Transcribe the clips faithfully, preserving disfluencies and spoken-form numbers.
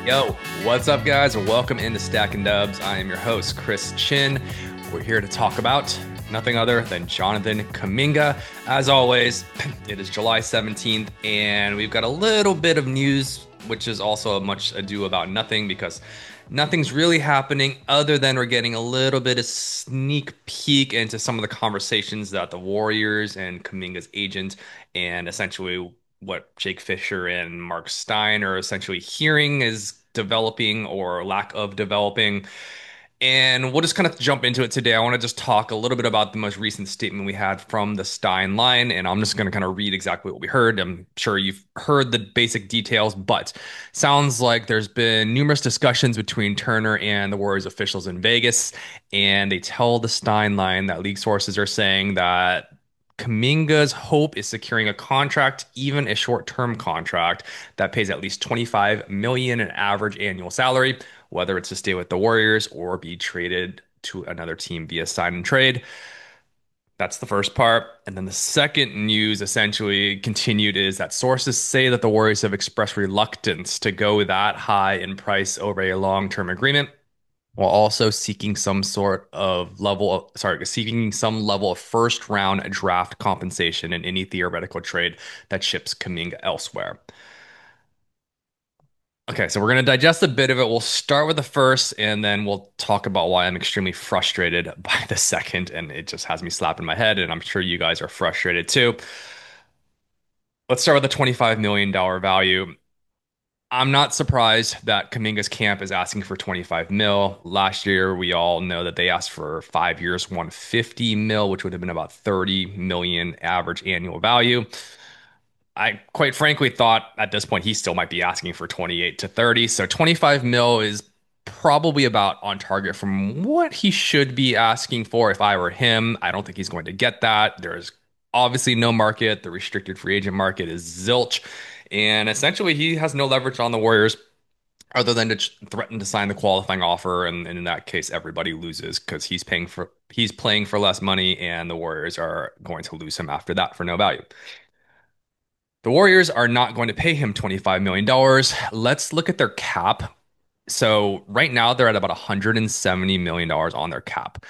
Yo, what's up, guys? Welcome into Stacking Dubs. I am your host, Chris Chin. We're here to talk about nothing other than Jonathan Kuminga. As always, it is July seventeenth, and we've got a little bit of news, which is also a much ado about nothing because nothing's really happening other than we're getting a little bit of sneak peek into some of the conversations that the Warriors and Kuminga's agent and essentially what Jake Fisher and Mark Stein are essentially hearing is developing or lack of developing. And we'll just kind of jump into it today. I want to just talk a little bit about the most recent statement we had from the Stein line, and I'm just going to kind of read exactly what we heard. I'm sure you've heard the basic details, but sounds like there's been numerous discussions between Turner and the Warriors officials in Vegas, and they tell the Stein line that league sources are saying that Kuminga's hope is securing a contract, even a short-term contract that pays at least twenty-five million dollars an average annual salary, whether it's to stay with the Warriors or be traded to another team via sign and trade. That's the first part. And then the second news essentially continued is that sources say that the Warriors have expressed reluctance to go that high in price over a long-term agreement, while also seeking some sort of level of, sorry, seeking some level of first round draft compensation in any theoretical trade that ships Kuminga elsewhere. Okay, so we're going to digest a bit of it. We'll start with the first, and then we'll talk about why I'm extremely frustrated by the second, and it just has me slapping my head, and I'm sure you guys are frustrated too. Let's start with the twenty-five million dollars value. I'm not surprised that Kaminga's camp is asking for twenty-five mil. Last year, we all know that they asked for five years, one hundred fifty mil, which would have been about thirty million average annual value. I quite frankly thought at this point he still might be asking for twenty-eight to thirty. So twenty-five mil is probably about on target from what he should be asking for if I were him. I don't think he's going to get that. There's obviously no market. The restricted free agent market is zilch. And essentially, he has no leverage on the Warriors other than to threaten to sign the qualifying offer. And, and in that case, everybody loses because he's paying for he's playing for less money, and the Warriors are going to lose him after that for no value. The Warriors are not going to pay him twenty-five million dollars. Let's look at their cap. So right now they're at about one hundred seventy million dollars on their cap.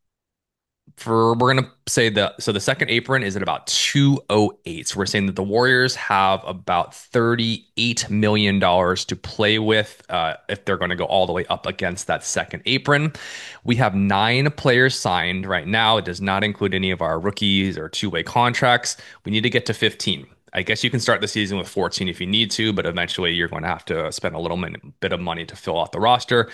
For we're gonna say the so the second apron is at about two oh eight. So we're saying that the Warriors have about thirty-eight million dollars to play with uh, if they're going to go all the way up against that second apron. We have nine players signed right now. It does not include any of our rookies or two-way contracts. We need to get to fifteen. I guess you can start the season with fourteen if you need to, but eventually you're going to have to spend a little bit of money to fill out the roster.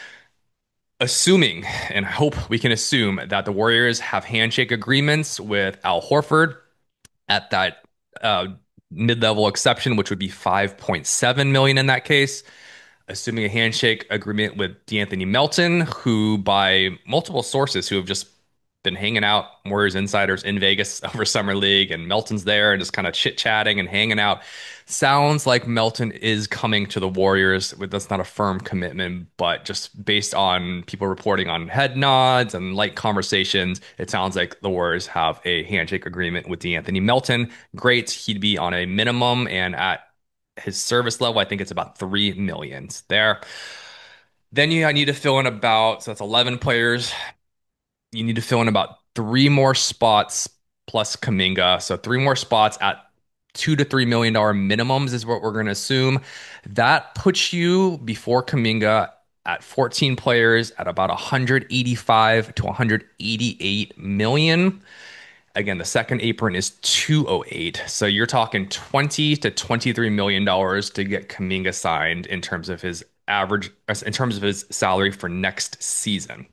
Assuming and hope we can assume that the Warriors have handshake agreements with Al Horford at that uh, mid-level exception, which would be five point seven million in that case. Assuming a handshake agreement with De'Anthony Melton, who by multiple sources who have just been hanging out, Warriors insiders in Vegas over Summer League, and Melton's there and just kind of chit-chatting and hanging out. Sounds like Melton is coming to the Warriors. That's not a firm commitment, but just based on people reporting on head nods and light conversations, it sounds like the Warriors have a handshake agreement with De'Anthony Melton. Great. He'd be on a minimum, and at his service level, I think it's about three millions there. Then you I need to fill in about, so that's eleven players. You need to fill in about three more spots plus Kaminga. So three more spots at two to three million dollar minimums is what we're going to assume. That puts you before Kaminga at fourteen players at about one hundred eighty-five to one hundred eighty-eight million. Again, the second apron is two oh eight. So you're talking twenty to twenty-three million dollars to get Kaminga signed in terms of his average, in terms of his salary for next season.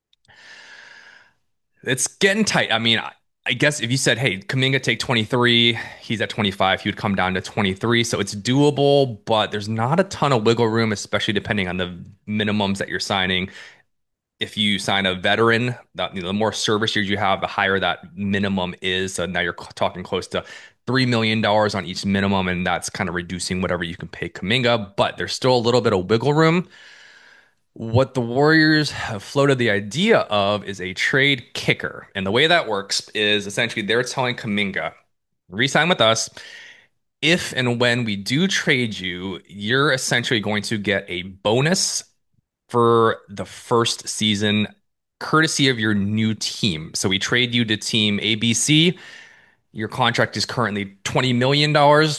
It's getting tight. I mean, I, I guess if you said, hey, Kaminga take twenty-three, he's at twenty-five, he would come down to twenty-three. So it's doable, but there's not a ton of wiggle room, especially depending on the minimums that you're signing. If you sign a veteran, that, you know, the more service years you have, the higher that minimum is. So now you're talking close to three million dollars on each minimum, and that's kind of reducing whatever you can pay Kaminga, but there's still a little bit of wiggle room. What the Warriors have floated the idea of is a trade kicker. And the way that works is essentially they're telling Kaminga, resign with us. if and when we do trade you, you're essentially going to get a bonus for the first season, courtesy of your new team. So we trade you to team A B C. Your contract is currently twenty million dollars.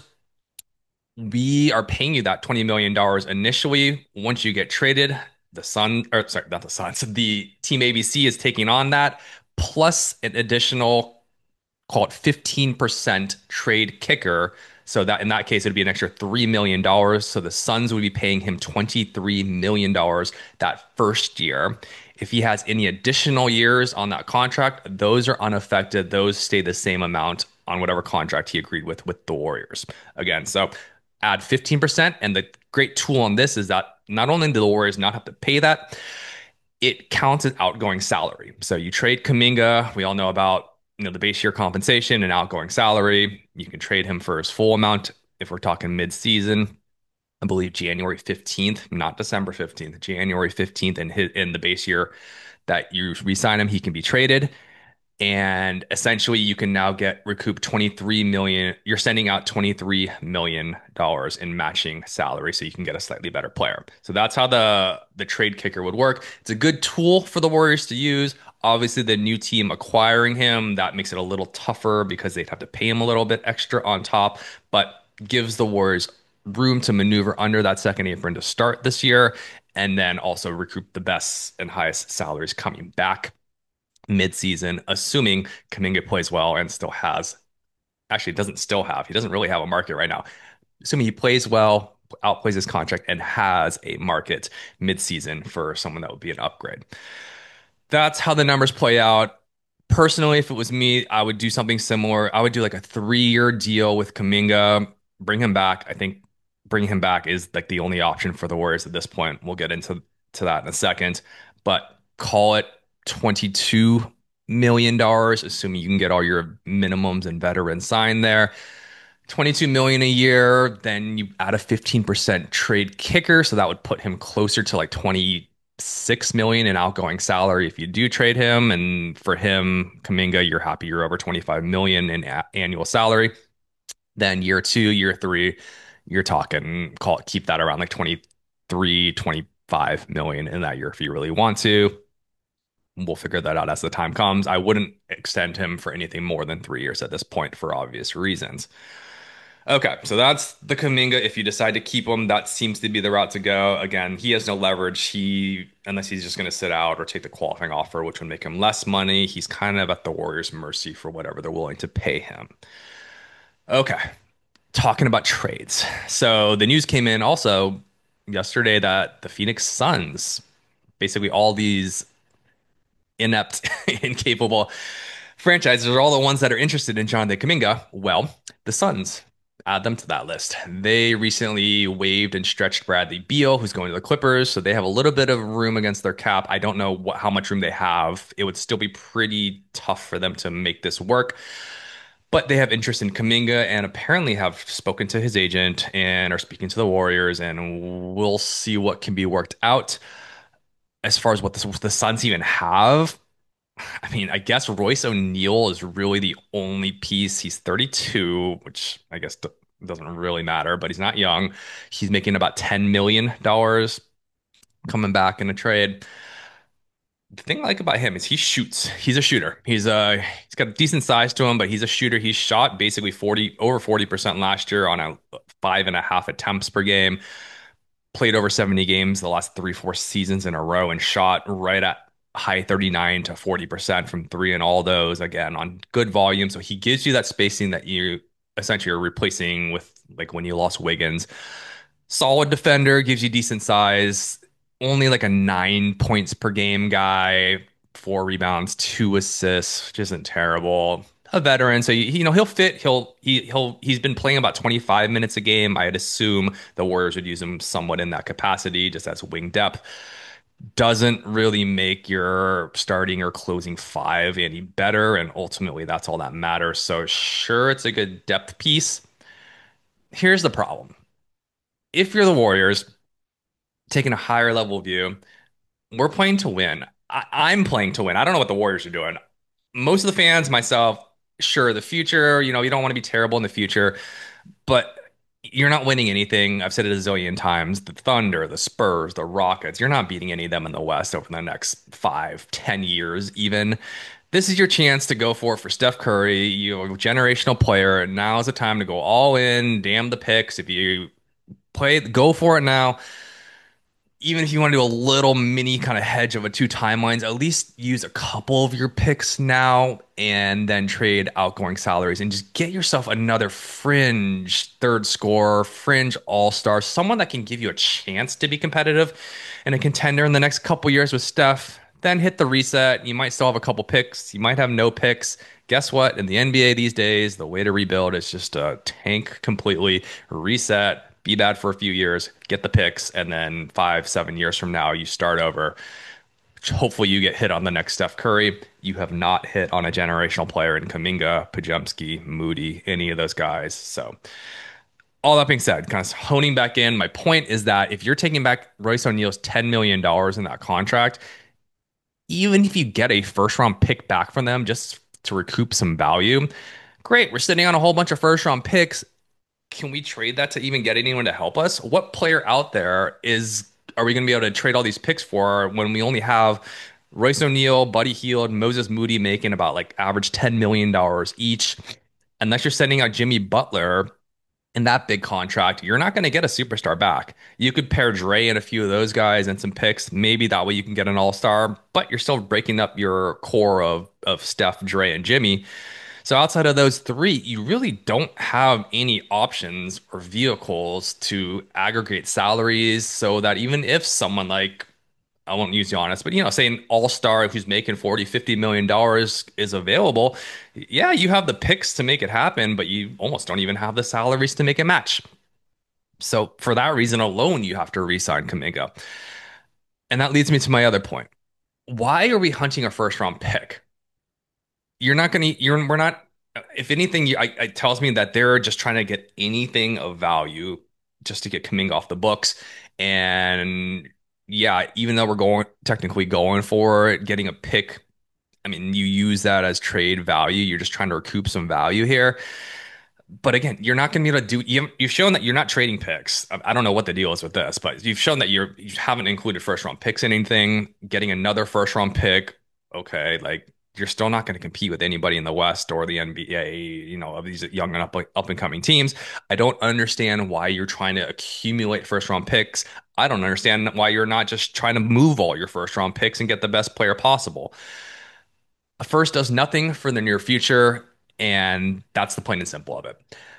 We are paying you that twenty million dollars initially. Once you get traded, the Sun, or sorry, not the Suns, the team A B C is taking on that, plus an additional, call it fifteen percent trade kicker. So that in that case, it'd be an extra three million dollars. So the Suns would be paying him twenty-three million dollars that first year. If he has any additional years on that contract, those are unaffected. Those stay the same amount on whatever contract he agreed with with the Warriors. Again, so add fifteen percent. And the great tool on this is that not only do the Warriors not have to pay that, it counts as outgoing salary. So you trade Kuminga. We all know about you know the base year compensation and outgoing salary. You can trade him for his full amount if we're talking mid-season. I believe January fifteenth, not December fifteenth, January fifteenth in his, in the base year that you re-sign him, he can be traded. And essentially you can now get recoup twenty-three million. You're sending out twenty-three million dollars in matching salary so you can get a slightly better player. So that's how the the trade kicker would work. It's a good tool for the Warriors to use. Obviously the new team acquiring him, that makes it a little tougher because they'd have to pay him a little bit extra on top, but gives the Warriors room to maneuver under that second apron to start this year and then also recoup the best and highest salaries coming back mid-season, assuming Kuminga plays well and still has, actually doesn't still have, he doesn't really have a market right now. Assuming he plays well, outplays his contract, and has a market mid-season for someone that would be an upgrade. That's how the numbers play out. Personally, if it was me, I would do something similar. I would do like a three-year deal with Kuminga, bring him back. I think bringing him back is like the only option for the Warriors at this point. We'll get into to that in a second, but call it twenty-two million dollars, assuming you can get all your minimums and veterans signed there. twenty-two million a year, then you add a fifteen percent trade kicker, so that would put him closer to like twenty-six million in outgoing salary if you do trade him. And for him, Kuminga, you're happy you're over twenty-five million in a- annual salary. Then year two, year three, you're talking, call it, keep that around like twenty-three, twenty-five million in that year if you really want to. We'll figure that out as the time comes. I wouldn't extend him for anything more than three years at this point for obvious reasons. Okay, so that's the Kuminga. If you decide to keep him, that seems to be the route to go. Again, he has no leverage. He, unless he's just going to sit out or take the qualifying offer, which would make him less money, he's kind of at the Warriors' mercy for whatever they're willing to pay him. Okay, talking about trades. So the news came in also yesterday that the Phoenix Suns, basically all these inept, incapable franchises are all the ones that are interested in Jonathan Kuminga. Well, the Suns, add them to that list. They recently waived and stretched Bradley Beal, who's going to the Clippers, so they have a little bit of room against their cap. I don't know what, how much room they have. It would still be pretty tough for them to make this work. But they have interest in Kuminga and apparently have spoken to his agent and are speaking to the Warriors, and we'll see what can be worked out. As far as what the, the Suns even have, I mean, I guess Royce O'Neal is really the only piece. He's thirty-two, which I guess d- doesn't really matter, but he's not young. He's making about ten million dollars coming back in a trade. The thing I like about him is he shoots. He's a shooter. He's uh he's got a decent size to him, but he's a shooter. He's shot basically forty over forty percent last year on a five and a half attempts per game. Played over seventy games the last three, four seasons in a row and shot right at high thirty-nine to forty percent from three and all those again on good volume. So he gives you that spacing that you essentially are replacing with like when you lost Wiggins. Solid defender, gives you decent size, only like a nine points per game guy, four rebounds, two assists, which isn't terrible. A veteran, so you, you know he'll fit. He'll he he'll he's been playing about twenty-five minutes a game. I'd assume the Warriors would use him somewhat in that capacity, just as wing depth. Doesn't really make your starting or closing five any better, and ultimately that's all that matters. So sure, it's a good depth piece. Here's the problem: if you're the Warriors, taking a higher level view, we're playing to win. I, I'm playing to win. I don't know what the Warriors are doing. Most of the fans, myself, sure, the future, you know, you don't want to be terrible in the future. But you're not winning anything. I've said it a zillion times. The Thunder, the Spurs, the Rockets, you're not beating any of them in the West over the next five, ten years, even. This is your chance to go for it for Steph Curry. You're a generational player. Now is the time to go all in. Damn the picks. If you play, go for it now. Even if you want to do a little mini kind of hedge of a two timelines, at least use a couple of your picks now and then trade outgoing salaries and just get yourself another fringe third scorer, fringe all-star, someone that can give you a chance to be competitive and a contender in the next couple years with Steph. Then hit the reset. You might still have a couple picks. You might have no picks. Guess what? In the N B A these days, the way to rebuild is just a tank completely, reset, be bad for a few years, get the picks, and then five, seven years from now, you start over. Hopefully, you get hit on the next Steph Curry. You have not hit on a generational player in Kaminga, Pajemski, Moody, any of those guys. So, all that being said, kind of honing back in, my point is that if you're taking back Royce O'Neal's ten million dollars in that contract, even if you get a first round pick back from them just to recoup some value, great. We're sitting on a whole bunch of first round picks. Can we trade that to even get anyone to help us? What player out there is are we going to be able to trade all these picks for when we only have Royce O'Neal, Buddy Hield, Moses Moody making about like average ten million dollars each? Unless you're sending out Jimmy Butler in that big contract, you're not going to get a superstar back. You could pair Dre and a few of those guys and some picks. Maybe that way you can get an all-star, but you're still breaking up your core of of Steph, Dre, and Jimmy. So outside of those three, you really don't have any options or vehicles to aggregate salaries so that even if someone like, I won't use Giannis, but you know, say an all-star who's making forty, fifty million dollars is available, yeah, you have the picks to make it happen, but you almost don't even have the salaries to make it match. So for that reason alone, you have to re-sign Kuminga. And that leads me to my other point. Why are we hunting a first round pick? You're not going to, you're, we're not, if anything, you, I, it tells me that they're just trying to get anything of value just to get Kuminga off the books. And yeah, even though we're going, technically going for it, getting a pick, I mean, you use that as trade value. You're just trying to recoup some value here. But again, you're not going to be able to do. You, you've shown that you're not trading picks. I, I don't know what the deal is with this, but you've shown that you're you haven't included first round picks in anything. Getting another first round pick, okay, like you're still not going to compete with anybody in the West or the N B A, you know, of these young and up up and coming teams. I don't understand why you're trying to accumulate first round picks. I don't understand why you're not just trying to move all your first round picks and get the best player possible. A first does nothing for the near future, and that's the plain and simple of it.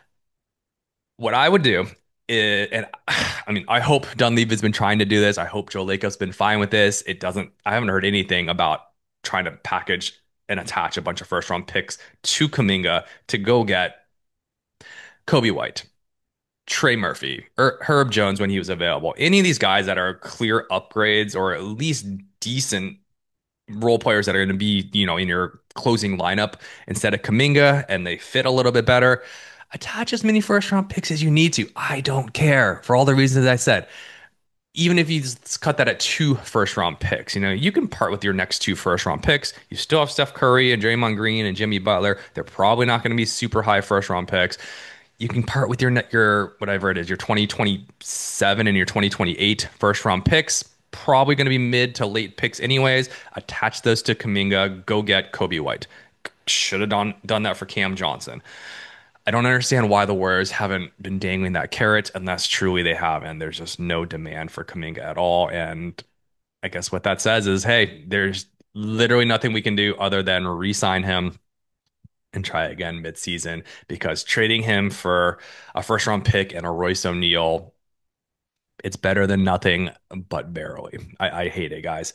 What I would do is, and I mean, I hope Dunleavy has been trying to do this. I hope Joe Lacob's been fine with this. It doesn't, I haven't heard anything about trying to package and attach a bunch of first round picks to Kuminga to go get Kobe White, Trey Murphy, or Herb Jones when he was available. Any of these guys that are clear upgrades or at least decent role players that are going to be, you know, in your closing lineup instead of Kuminga and they fit a little bit better. Attach as many first round picks as you need to. I don't care for all the reasons I said. Even if you just cut that at two first round picks, you know, you can part with your next two first round picks. You still have Steph Curry and Draymond Green and Jimmy Butler. They're probably not going to be super high first round picks. You can part with your net, your whatever it is, your twenty twenty-seven and your twenty twenty-eight first round picks. Probably going to be mid to late picks anyways. Attach those to Kuminga. Go get Kobe White. Should have done done that for Cam Johnson. I don't understand why the Warriors haven't been dangling that carrot unless truly they haven't. There's just no demand for Kuminga at all. And I guess what that says is, hey, there's literally nothing we can do other than re-sign him and try again mid-season because trading him for a first round pick and a Royce O'Neal, it's better than nothing, but barely. I, I hate it, guys.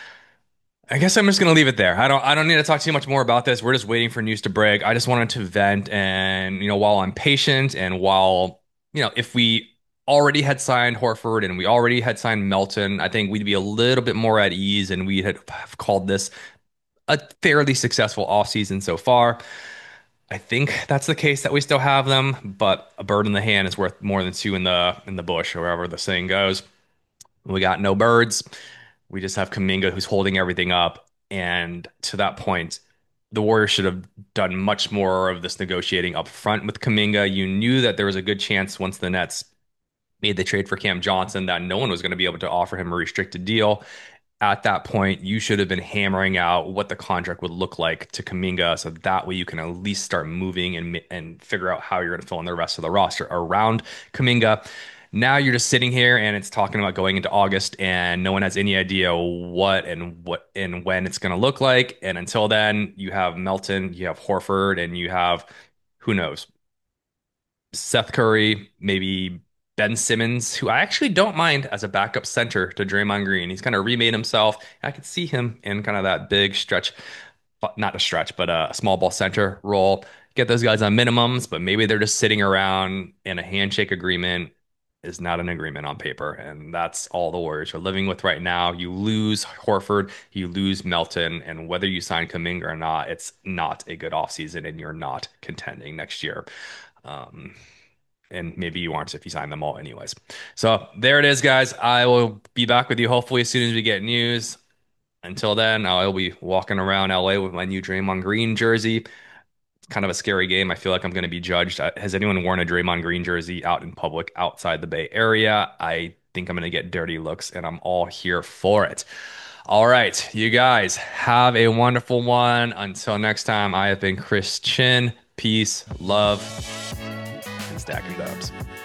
I guess I'm just gonna leave it there. I don't I don't need to talk too much more about this. We're just waiting for news to break. I just wanted to vent and you know, while I'm patient and while, you know, if we already had signed Horford and we already had signed Melton, I think we'd be a little bit more at ease and we had have called this a fairly successful offseason so far. I think that's the case that we still have them, but a bird in the hand is worth more than two in the in the bush, or wherever the saying goes. We got no birds. We just have Kuminga who's holding everything up. And to that point, the Warriors should have done much more of this negotiating up front with Kuminga. You knew that there was a good chance once the Nets made the trade for Cam Johnson that no one was going to be able to offer him a restricted deal. At that point, you should have been hammering out what the contract would look like to Kuminga, so that way you can at least start moving and and figure out how you're going to fill in the rest of the roster around Kuminga. Now you're just sitting here and it's talking about going into August and no one has any idea what and what and when it's going to look like. And until then, you have Melton, you have Horford, and you have who knows, Seth Curry, maybe Ben Simmons, who I actually don't mind as a backup center to Draymond Green. He's kind of remade himself. I could see him in kind of that big stretch, not a stretch, but a small ball center role. Get those guys on minimums, but maybe they're just sitting around and a handshake agreement is not an agreement on paper. And that's all the Warriors are living with right now. You lose Horford, you lose Melton, and whether you sign Kuminga or not, it's not a good offseason and you're not contending next year. Um, and maybe you aren't if you sign them all anyways. So there it is, guys. I will be back with you hopefully as soon as we get news. Until then, I'll be walking around L A with my new Draymond Green jersey. It's kind of a scary game. I feel like I'm going to be judged. Uh, Has anyone worn a Draymond Green jersey out in public outside the Bay Area? I think I'm going to get dirty looks, and I'm all here for it. All right, you guys have a wonderful one. Until next time, I have been Chris Chin. Peace, love, and stacking dubs.